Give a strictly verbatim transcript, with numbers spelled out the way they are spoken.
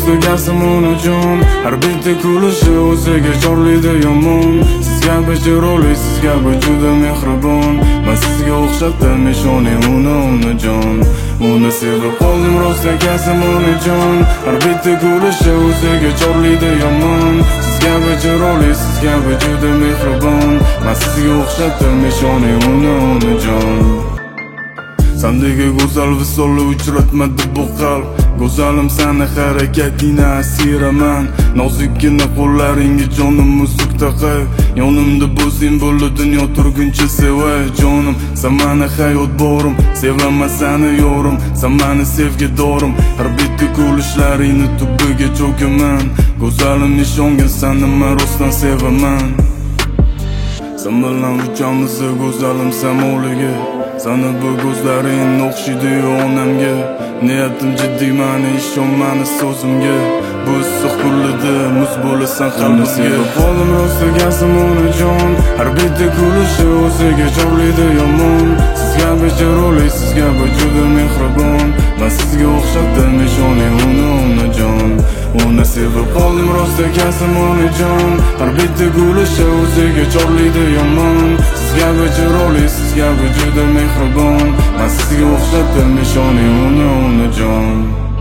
rostiga Simonajon. Har bitta kulishi o'ziga chorlaydi yomon. Sizga chiroyli, sizga juda mehribon. Men sizga o'xshatdim ishoning uni onajon. Uni sevib qoldim rostiga Simonajon. Har bitta kulishi o'ziga chorlaydi yomon. Sizga chiroyli, sizga juda mehribon. Men sizga o'xshatdim ishoning uni onajon. Sendagi go'zal visolni uchratmadi bu qalb. Go'zalim seni harakatingni asiraman. Nozikkina qo'llaringga jonim muzdek taqay. Yonimda bo'lsang bo'ldi dunyo turguncha sevay jonim. Sen meni hayot borim, sevaman seni yorim. Sen meni sevgidorim, har bitta kulishlaringni tubiga cho'kaman. Go'zalim ishongan seni men rostdan sevaman. Sen bilan uchamiz go'zalim samoliga. Sana bu ko'zlaring o'xshaydi onamga. Niyatim jiddiy, meni ishon meni so'zimga. Bu issiq kunlarda muz bo'lasan qalbimga. Qo'lim rostiga Simonajon. Har bitta kulishi o'ziga chorlaydi yomon. Sizga chiroyli, sizga juda mehribon. Men sizga o'xshatdim ishoning uni onajon. Uni sevib qoldim rostiga Simonajon. Har bitta kulishi o'ziga chorlaydi yomon. Sizga chiroyli, sizga juda mehribon. Men sizga o'xshatdim ishoning uni onajon.